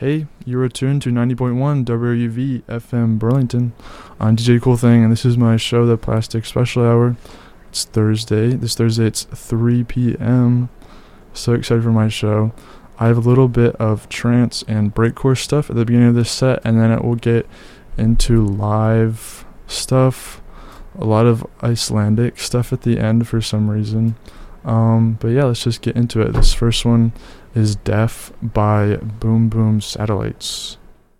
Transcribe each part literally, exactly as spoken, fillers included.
Hey, you are tuned to ninety point one W R U V F M Burlington. I'm D J Cool Thing, and this is my show, The Plastic Special Hour. It's Thursday. This Thursday, it's three p.m. So excited for my show. I have a little bit of trance and breakcore stuff at the beginning of this set, and then it will get into live stuff. A lot of Icelandic stuff at the end for some reason. Um, but yeah, let's just get into it. This first one is Deaf by Boom Boom Satellites.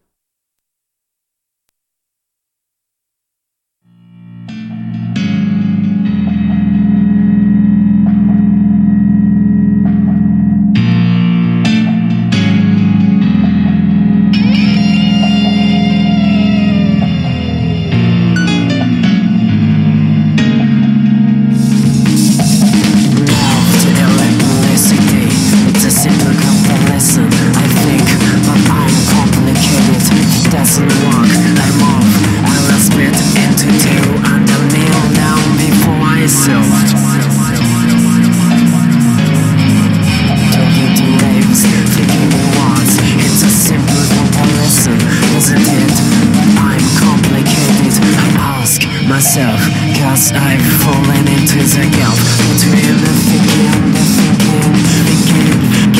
Cause I've fallen into the gulf between the thinking and the thinking, thinking,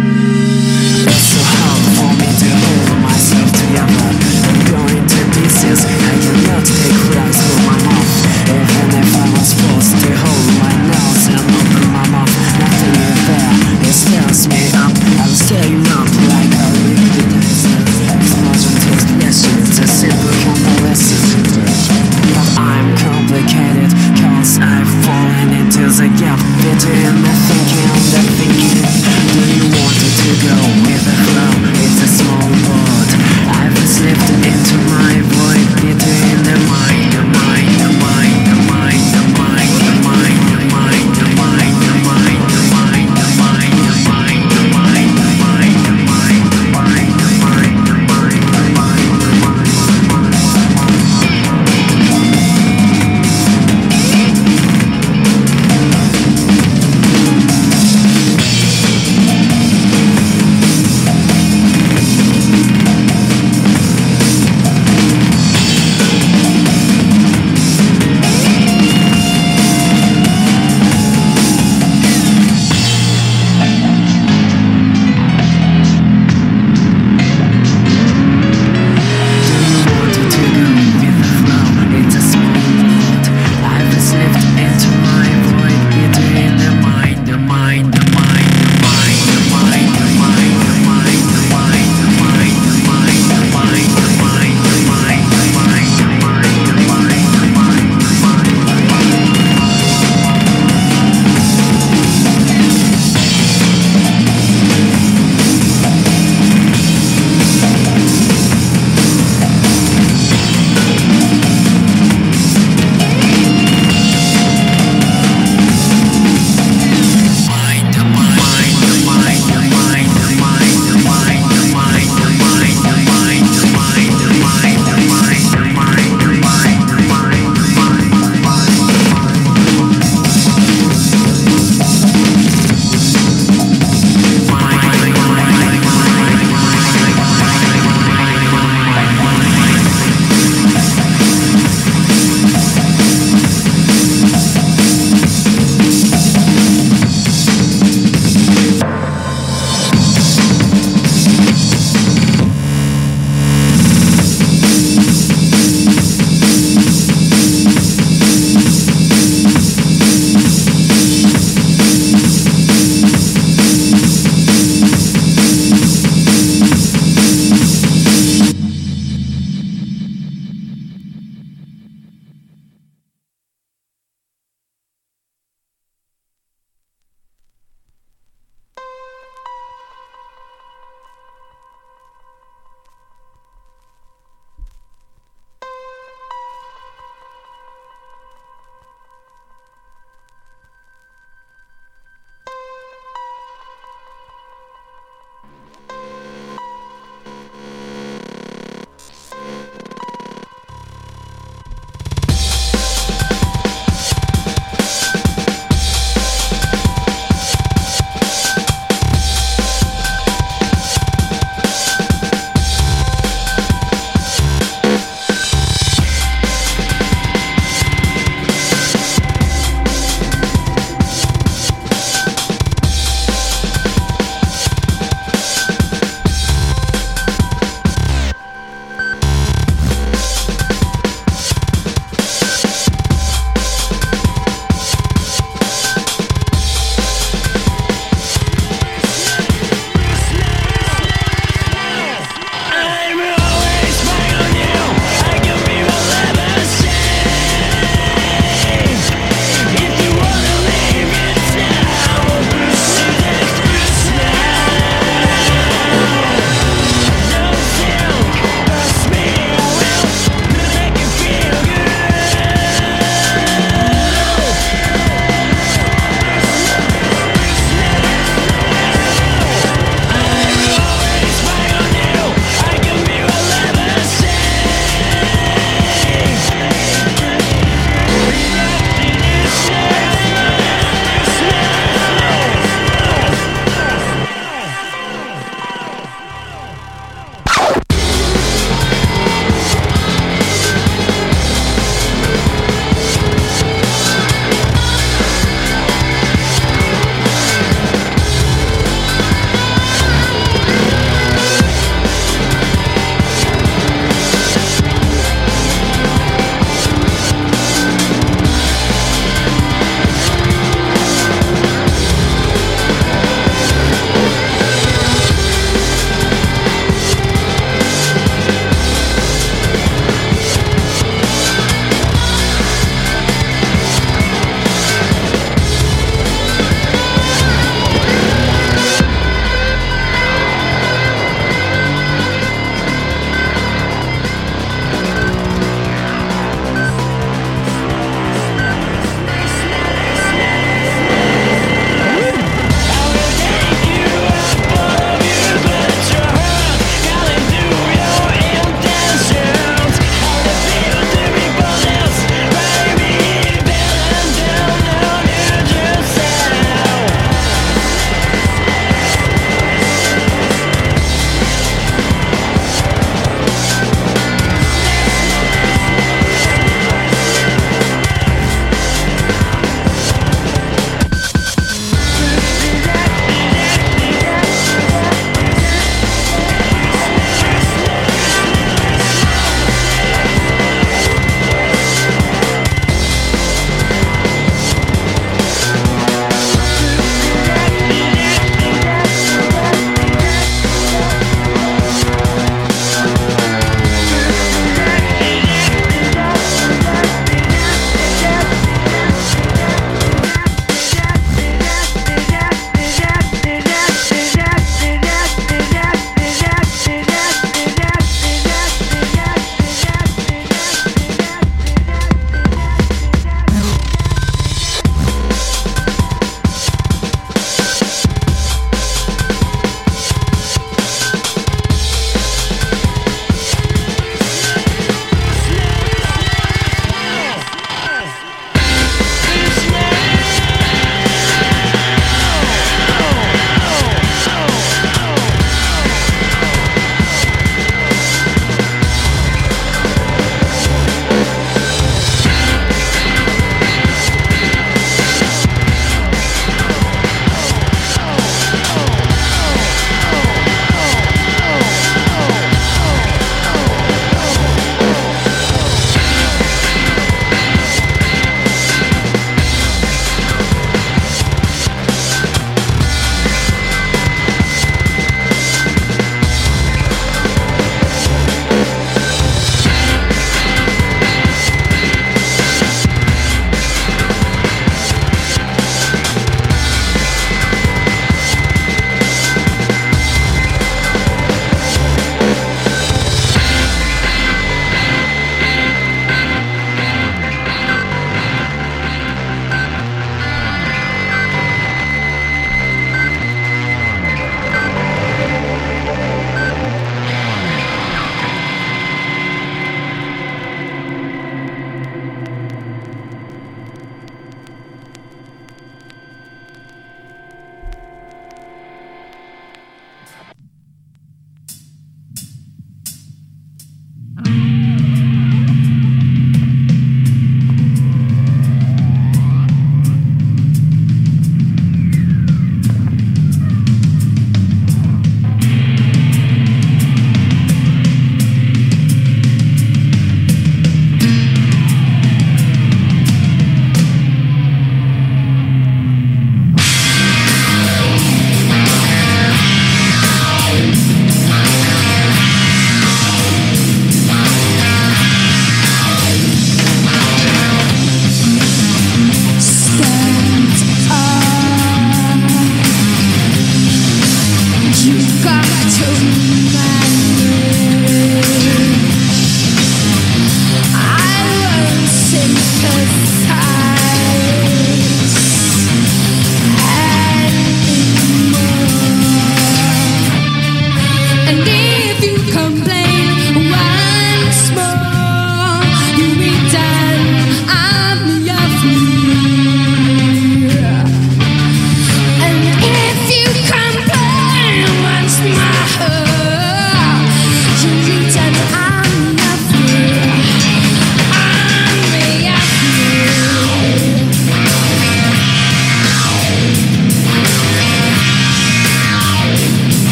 It's so hard for me to hold myself together. I'm going to be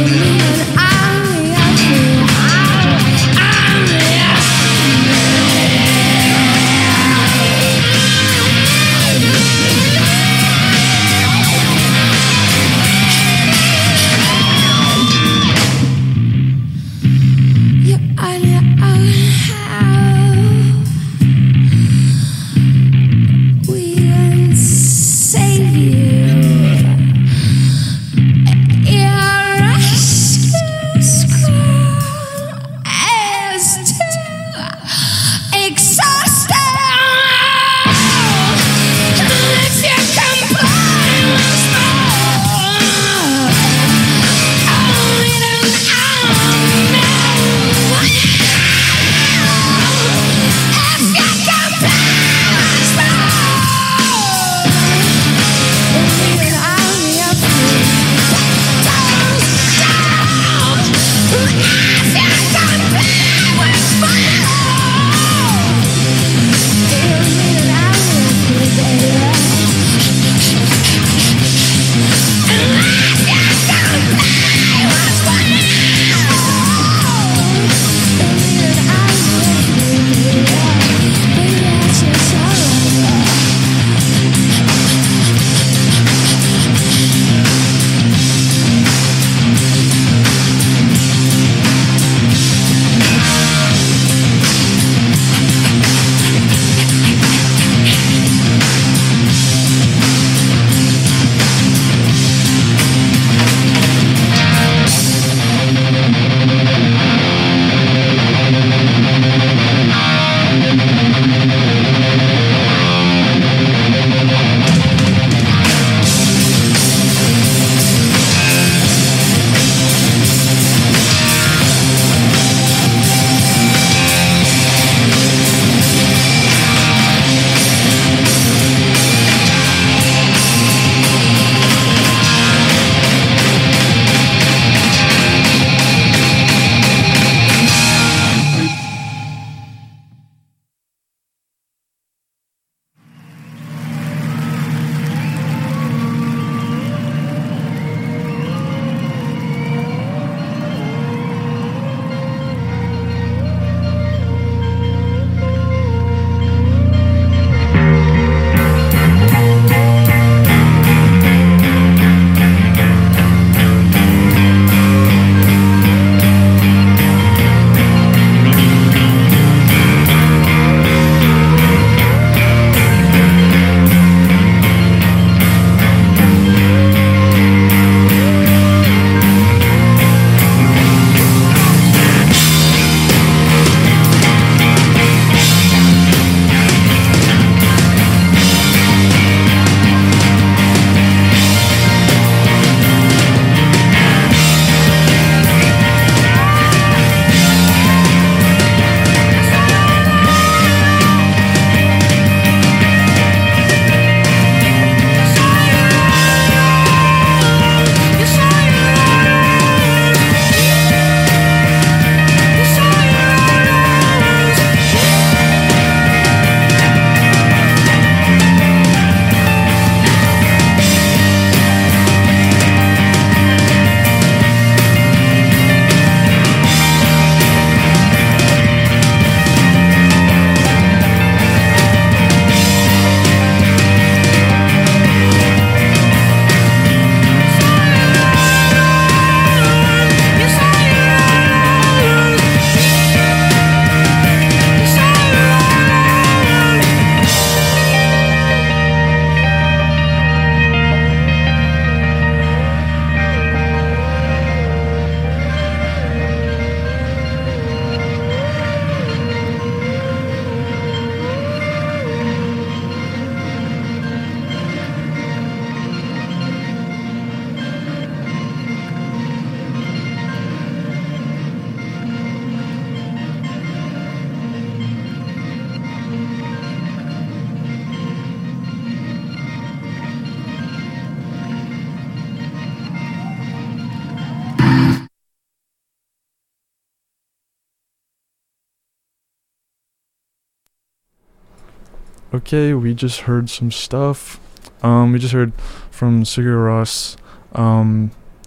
Okay, we just heard some stuff. Um, we just heard from Sigur Rós. Um,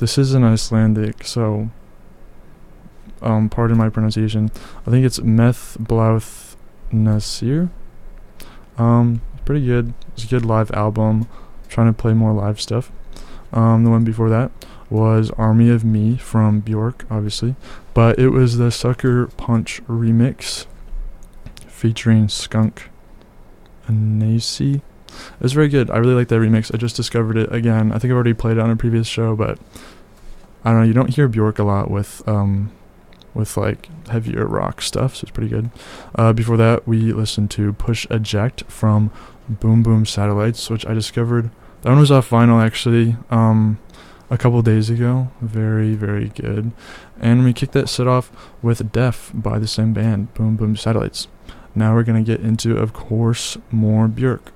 this is an Icelandic, so um, pardon my pronunciation. I think it's Meth Blauth Nasir. Um, pretty good. It's a good live album. I'm trying to play more live stuff. Um, the one before that was Army of Me from Bjork, obviously, but it was the Sucker Punch remix featuring Skunk Anansi. It was very good. I really like that remix. I just discovered it again. I think I've already played it on a previous show, but I don't know. You don't hear Bjork a lot with um, with like heavier rock stuff, so it's pretty good. Uh, before that, we listened to Push Eject from Boom Boom Satellites, which I discovered. That one was off vinyl actually um, a couple days ago. Very, very good. And we kicked that set off with Def by the same band, Boom Boom Satellites. Now we're going to get into, of course, more Björk.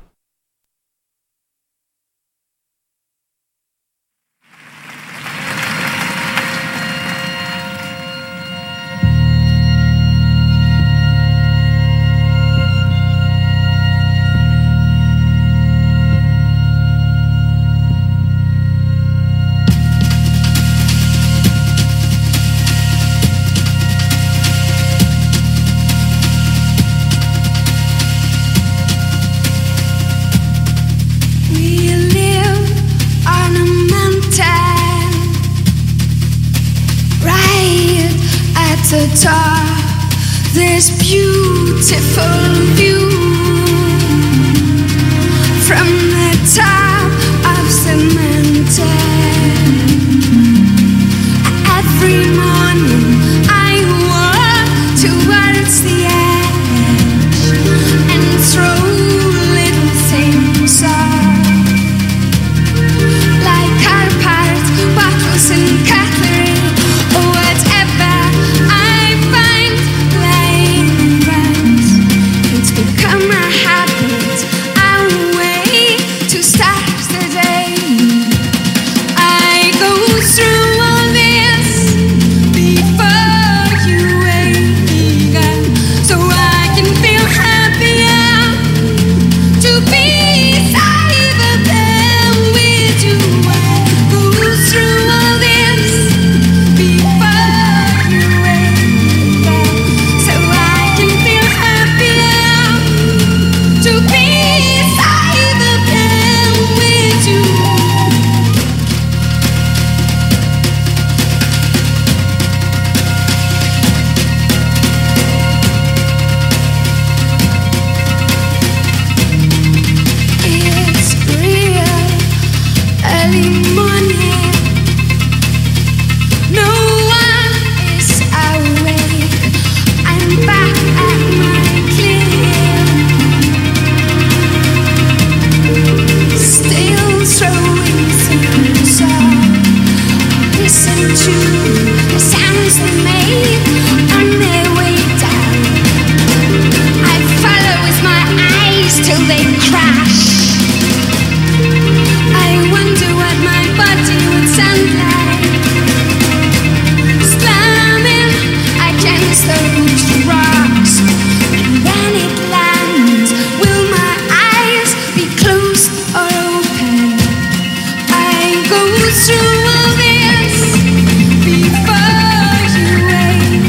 The top, this beautiful view from the top of Cementa. Every morning I walk towards the edge and throw little things off, like car parts, bottles and cutlery, or whatever become a habit, a way to start the day. I go through all this before you wake up, so I can feel happier to be beside them with you. I go through all this before you wake up, so I can feel happier to be beside the pen with you. It's real early morning. No one is awake. I'm back at my clinic, still throwing things off. Listen to the sounds they make on their way down. I follow with my eyes till they crash. I wonder what my body would sound like, slamming against those rocks. And when it lands, will my eyes be closed or open? I go through all this before you wake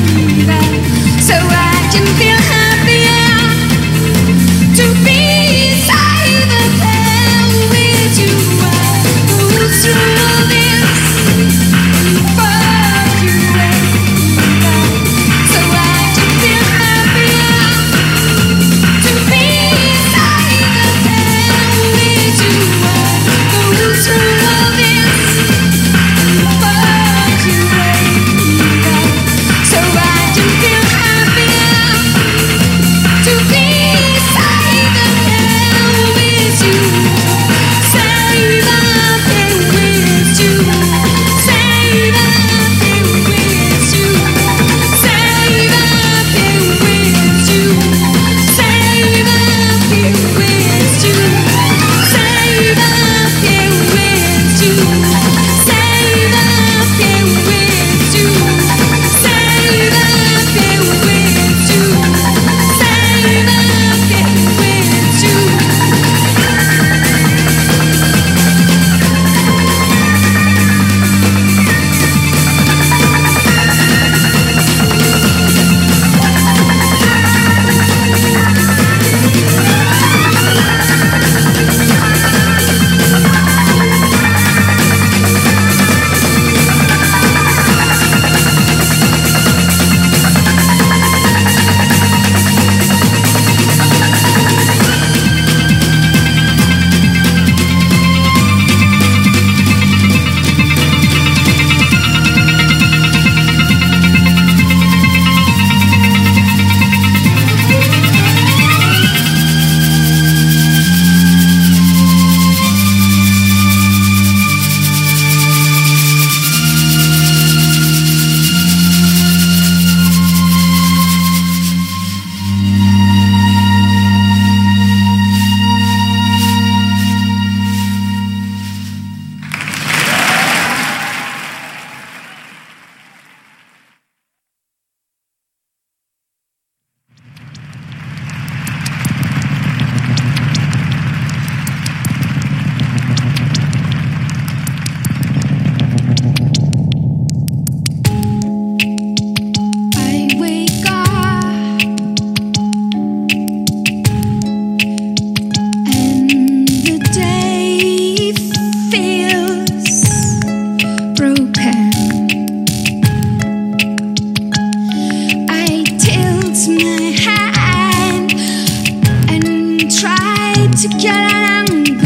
to get an angle.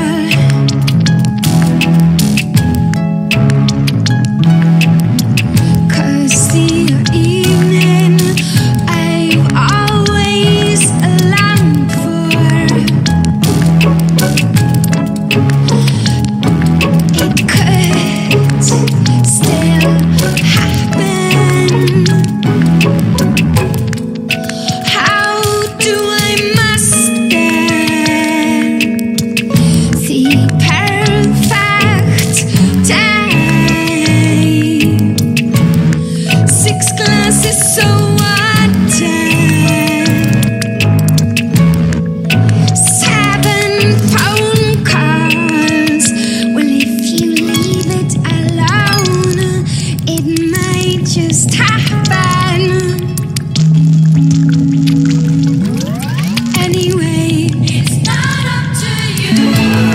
Cause the evening I've always longed for, it could still happen. How do I master the perfect day? Six glasses so water, seven phone calls. Well, if you leave it alone, it might just happen. Anyway, it's not up to you.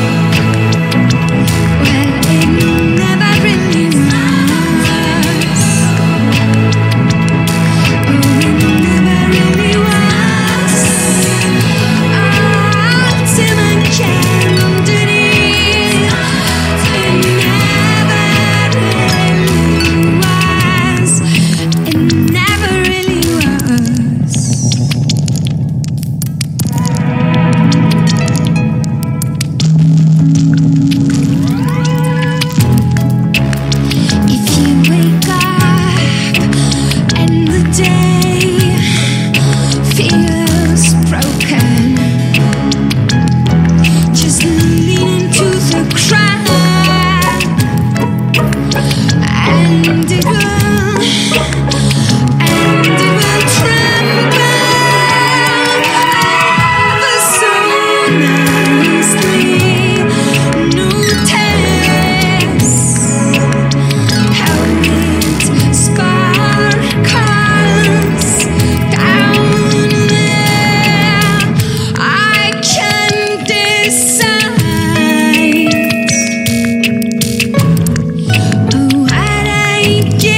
Well, it never really was. Oh, it never really was. Ultimate candidate. It never really was. It never really was. If you wake up and the day feels broken, just lean into the crowd and it will, and it will tremble ever so nicely. Notice how it sparkles down there. I can decide what I give.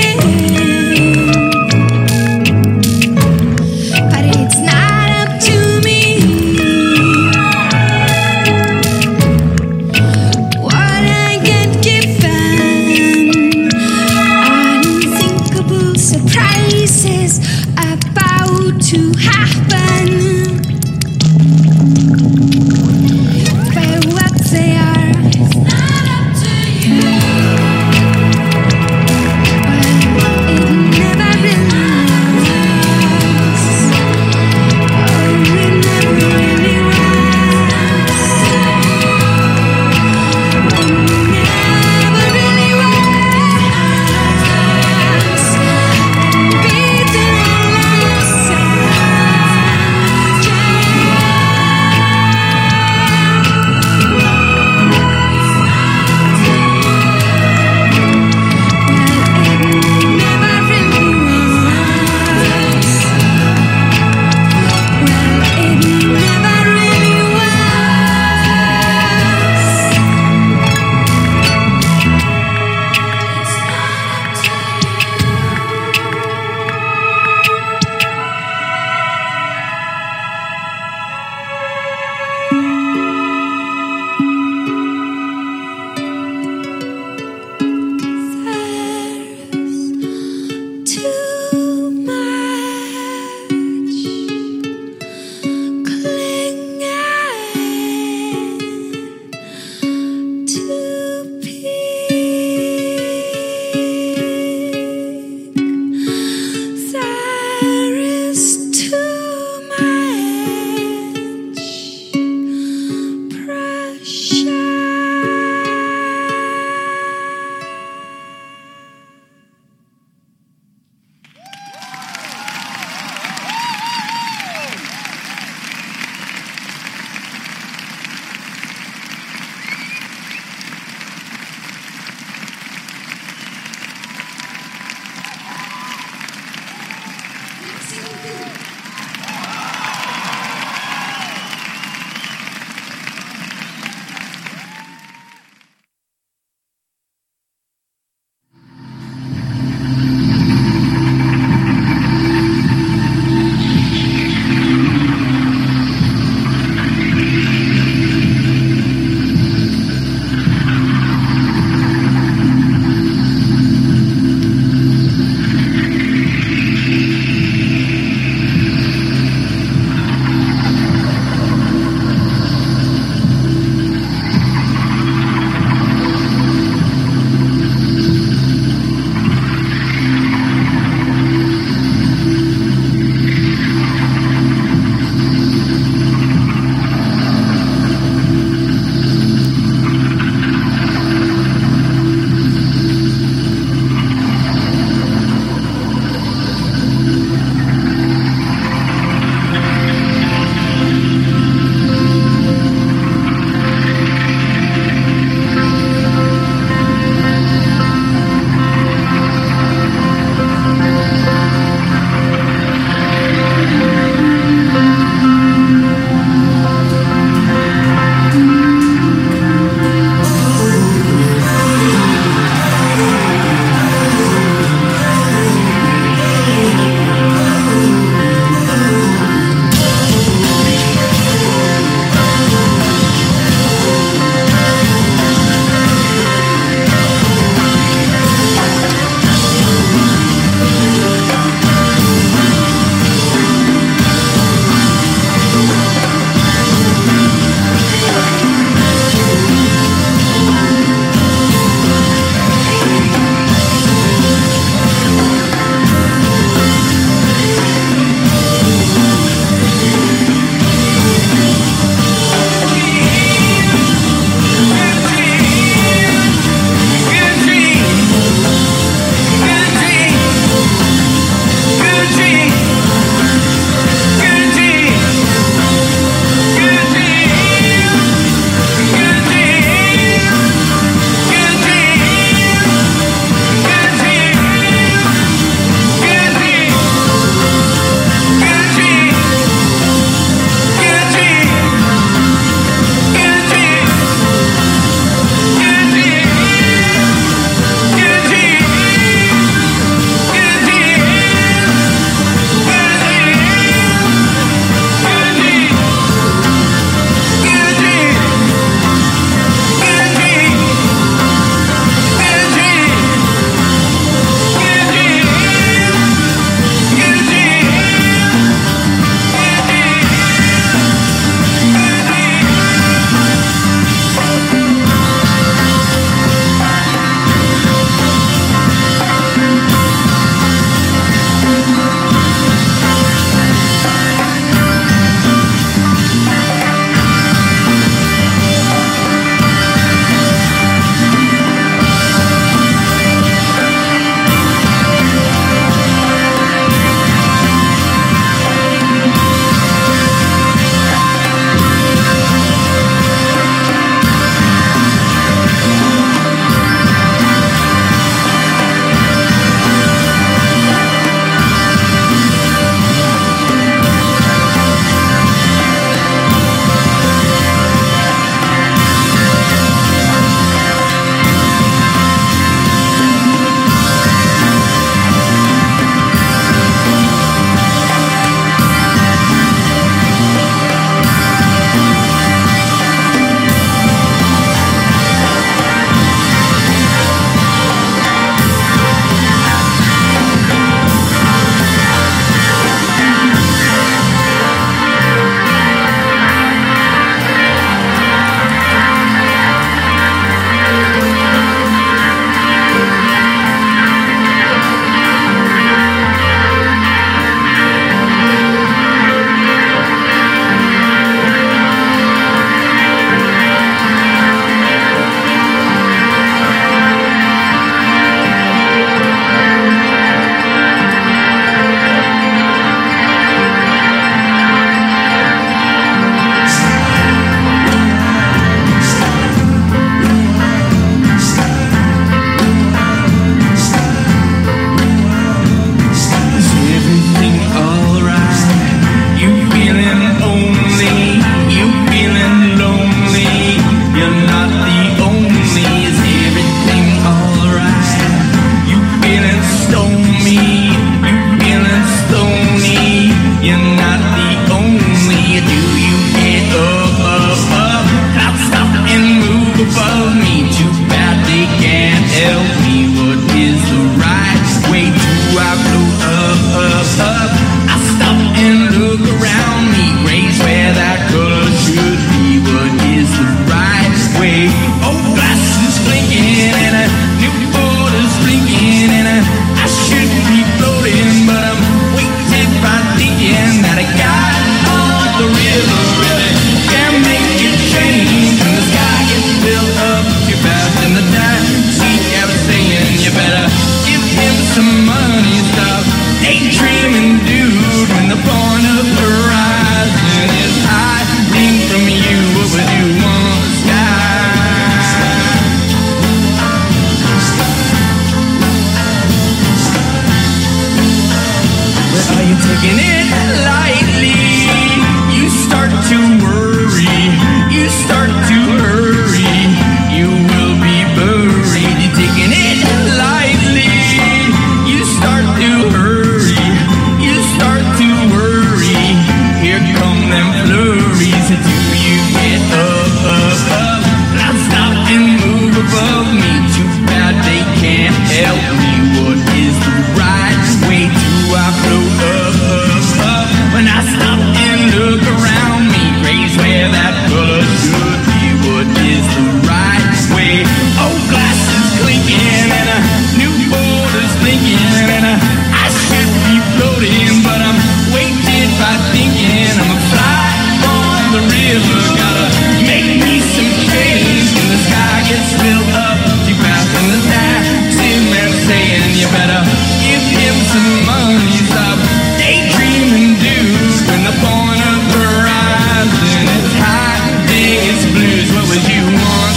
taking it lightly. You start to worry, you start to hurry, you will be buried. You're taking it lightly, you start to hurry, you start to worry. Here come them flurries. Do you get up, up, up? Now stop and move above me. Too bad they can't help me. What is the right way? Do I float up, up, up? When I stop and look around me, raise where that color should be. What is the right way? Oh, glass is clinking and a new boat is blinking, and a, I should be floating, but I'm weighted by thinking. I'm a fly on the river, gotta make me some change. When the sky gets filled up too fast and the taxi man saying you better give him some money. Stop daydreaming, dude. When the point of the horizon is hiding its blues, what would you want?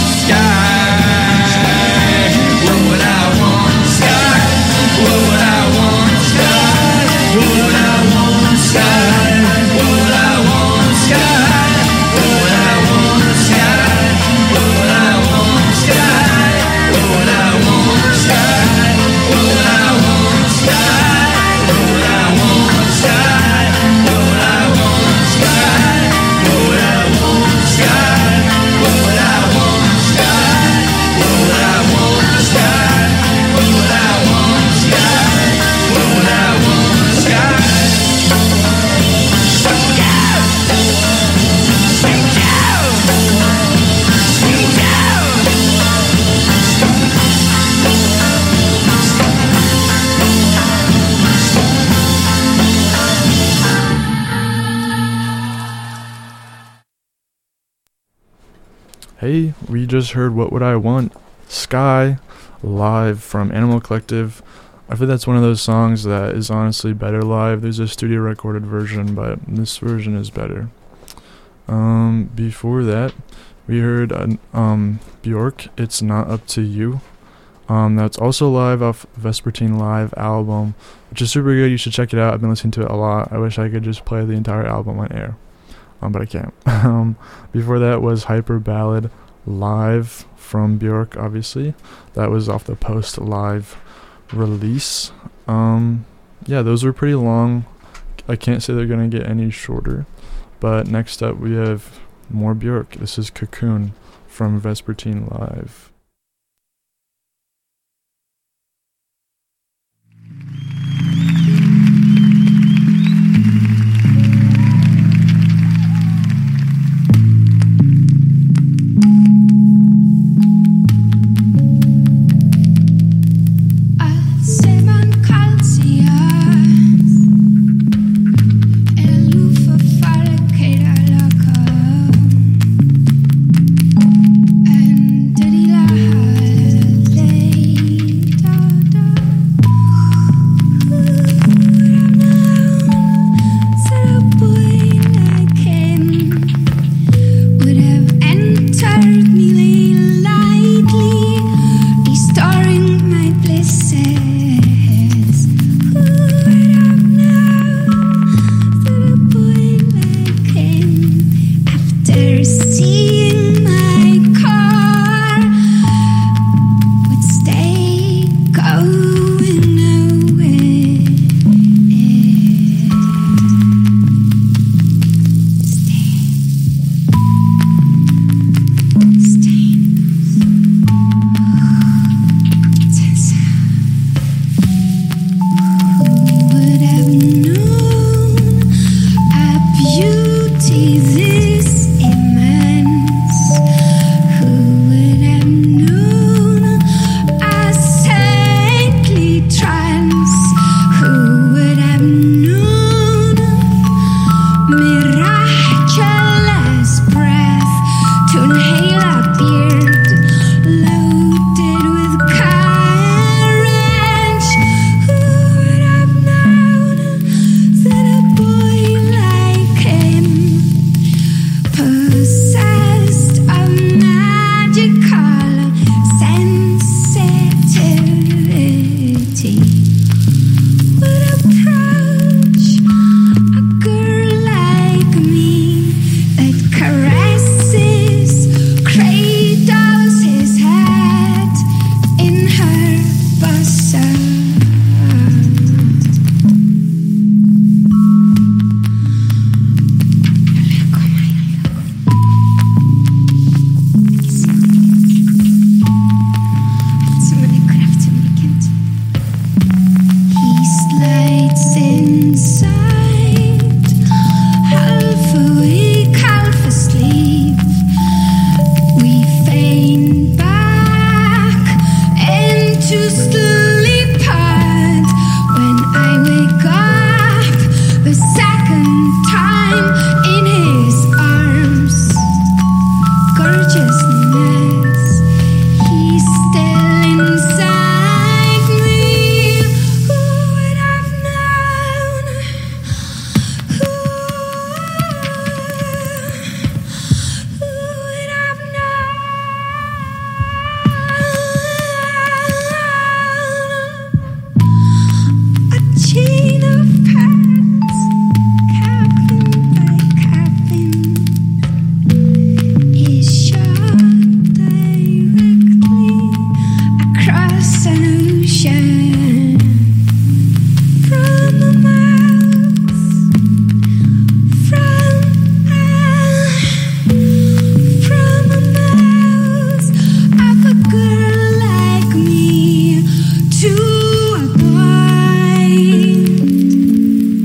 Sky. What would I want? Sky. What would I want? Sky. What would I want? Sky. What would I want? Sky. What would I want? Sky. What would I want? Sky. What would I want? Sky. What would I want? Sky. What would I want? Sky. What would I want? Sky. What would I want? Sky. What would I want? Sky. What would I want? Sky. What would I want? Sky. What would I want? Sky. Hey, we just heard What Would I Want? Sky, live from Animal Collective. I think that's one of those songs that is honestly better live. There's a studio recorded version, but this version is better. Um, before that, we heard uh, um, Bjork, It's Not Up to You. Um, that's also live off Vespertine Live album, which is super good. You should check it out. I've been listening to it a lot. I wish I could just play the entire album on air. Um, but I can't. um, before that was Hyper Ballad live from Bjork, obviously. That was off the Post Live release. Um, yeah, those were pretty long. I can't say they're going to get any shorter. But next up we have more Bjork. This is Cocoon from Vespertine Live. And did he lie? chain of paths, cabin by cabin, is shot directly across an ocean from a mouth, from a, from a mouth of a girl like me to a point.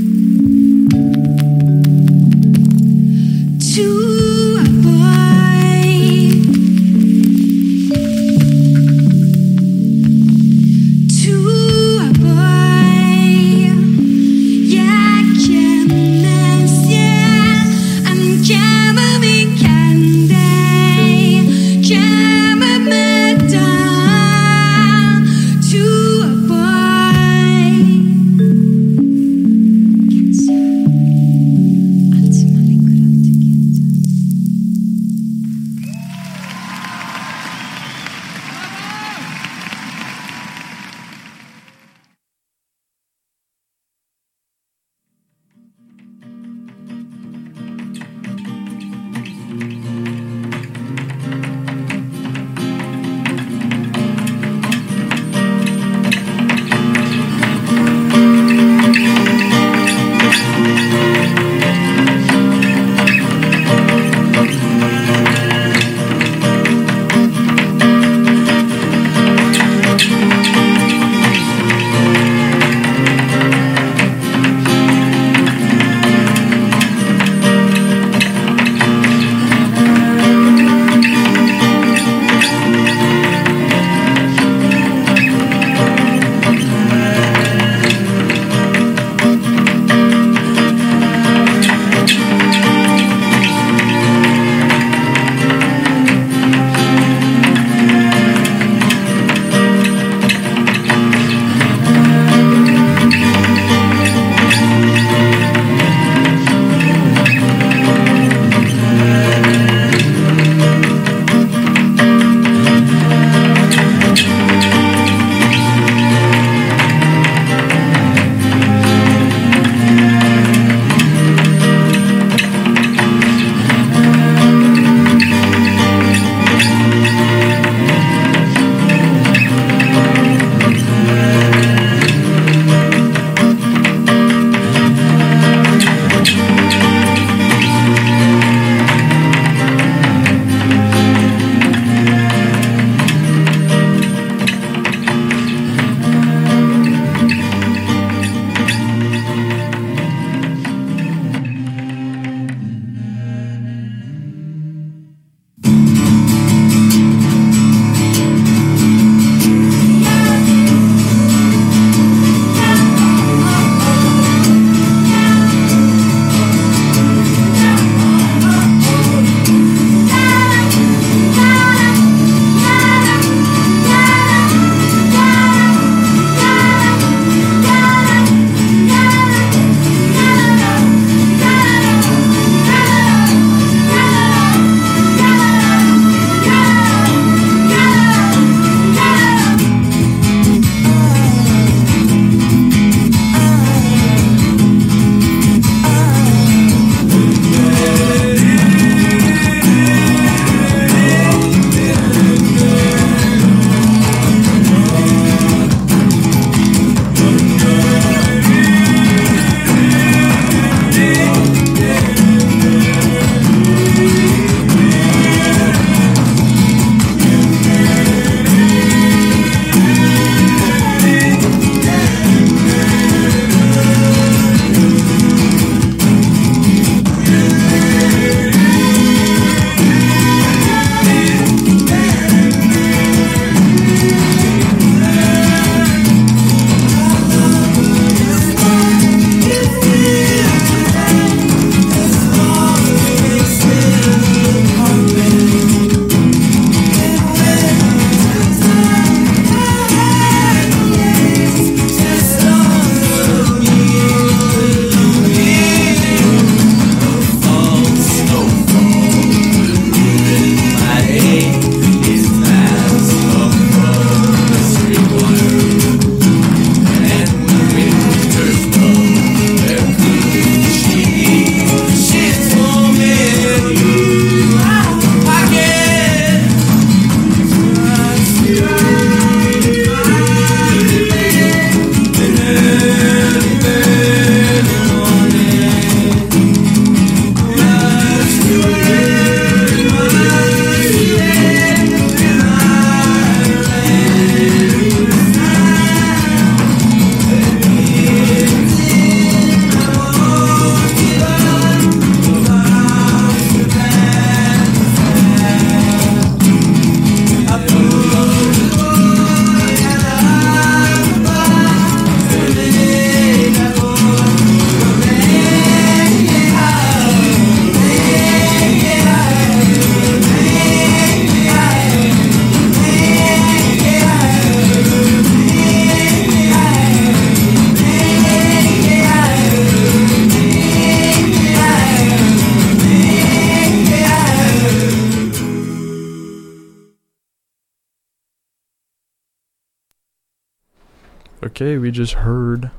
Okay, we just heard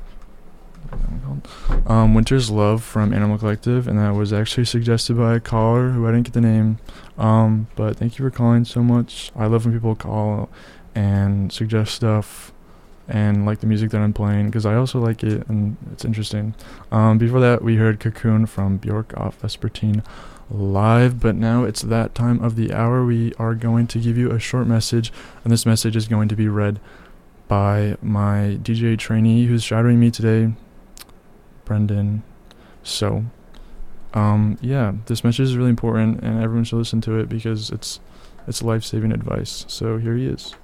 um, Winter's Love from Animal Collective, and that was actually suggested by a caller who I didn't get the name. Um, but thank you for calling so much. I love when people call and suggest stuff and like the music that I'm playing, because I also like it and it's interesting. Um, before that, we heard Cocoon from Bjork off Vespertine Live, but now it's that time of the hour. We are going to give you a short message, and this message is going to be read by my D J trainee who's shadowing me today, Brendan. So, um, yeah, this message is really important, and everyone should listen to it because it's it's life-saving advice. So here he is.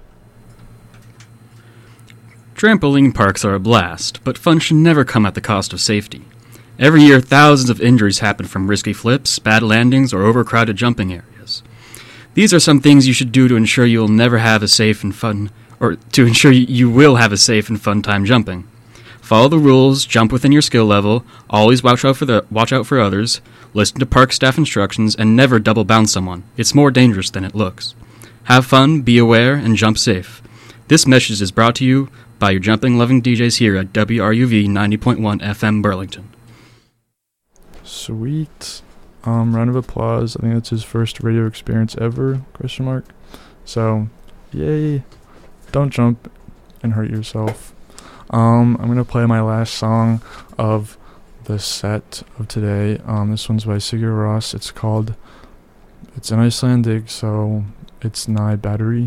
Trampoline parks are a blast, but fun should never come at the cost of safety. Every year, thousands of injuries happen from risky flips, bad landings, or overcrowded jumping areas. These are some things you should do to ensure you will never have a safe and fun, or to ensure you will have a safe and fun time jumping. Follow the rules, jump within your skill level, always watch out for the watch out for others, listen to park staff instructions, and never double bounce someone. It's more dangerous than it looks. Have fun, be aware, and jump safe. This message is brought to you by your jumping-loving D Js here at W R U V ninety point one F M Burlington. Sweet. Um, round of applause. I think that's his first radio experience ever, question mark. So, yay. Don't jump and hurt yourself. Um, I'm going to play my last song of the set of today. Um, this one's by Sigur Rós. It's called, it's in Icelandic, so it's Nigh Battery.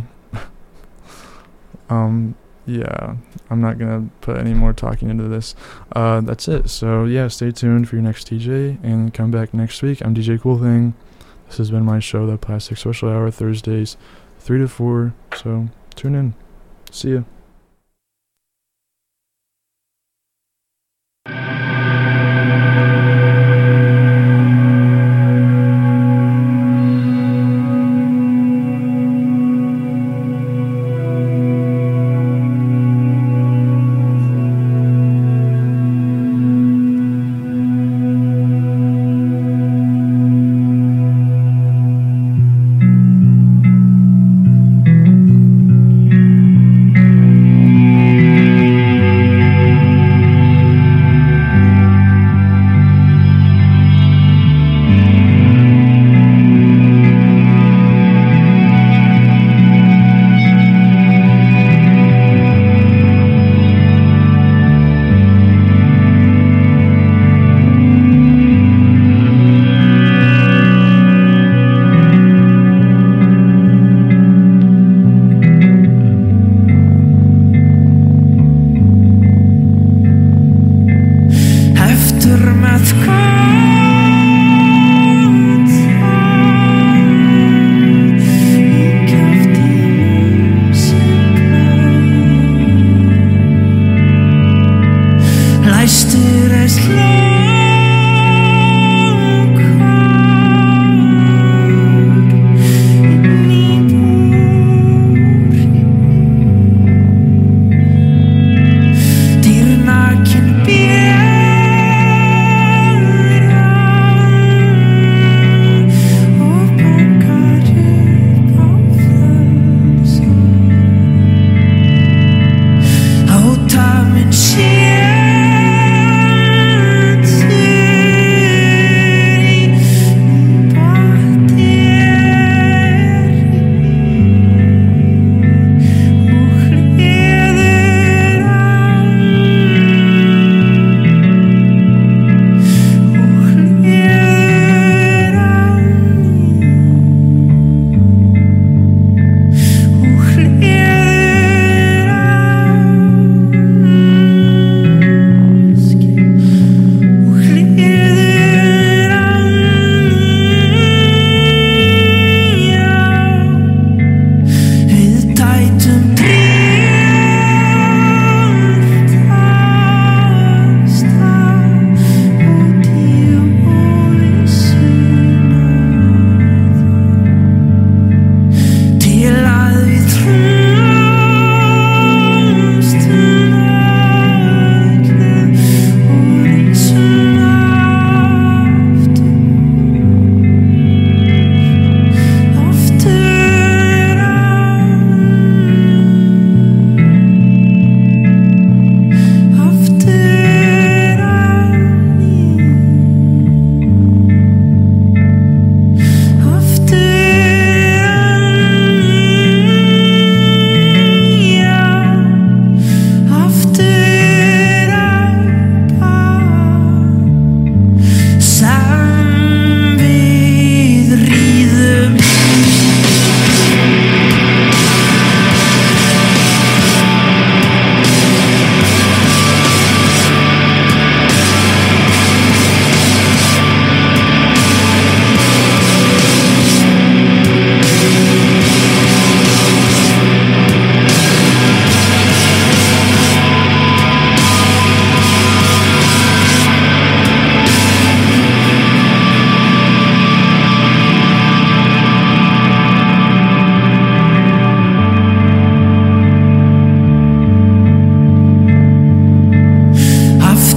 um, yeah, I'm not going to put any more talking into this. Uh, that's it. So, yeah, stay tuned for your next D J, and come back next week. I'm D J Cool Thing. This has been my show, The Plastic Social Hour, Thursdays, three to four. So, tune in. See ya.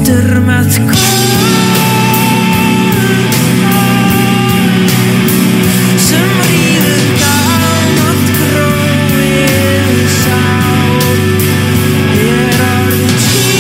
er met some real down of growing sound. Here are the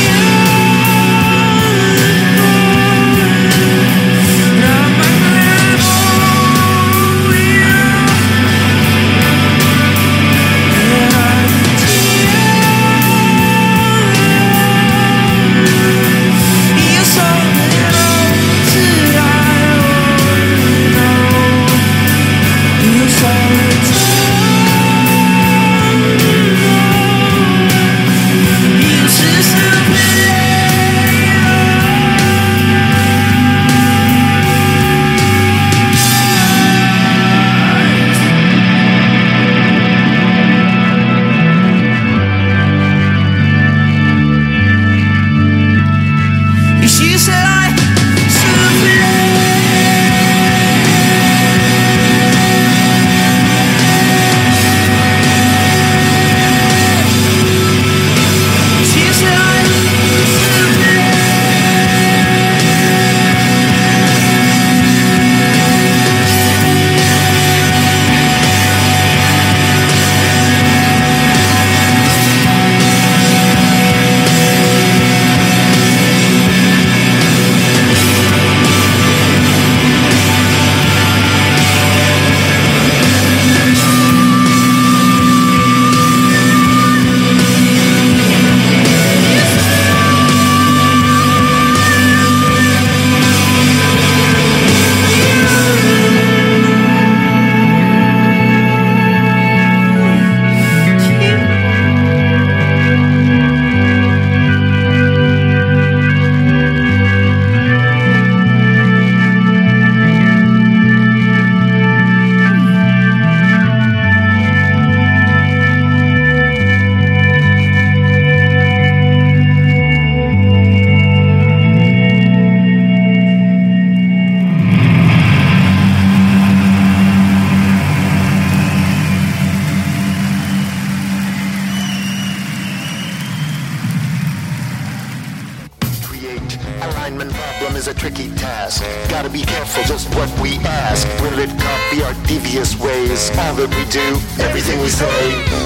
alignment problem is a tricky task. Gotta be careful just what we ask. Will it copy our devious ways? All that we do, everything we say.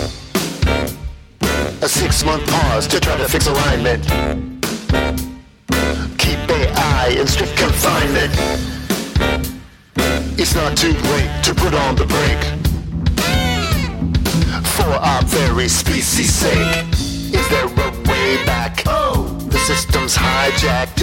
A six-month pause to try to fix alignment. Keep A I in strict confinement. It's not too late to put on the brake. For our very species' sake. Is there a way back? Oh, the system's hijacked.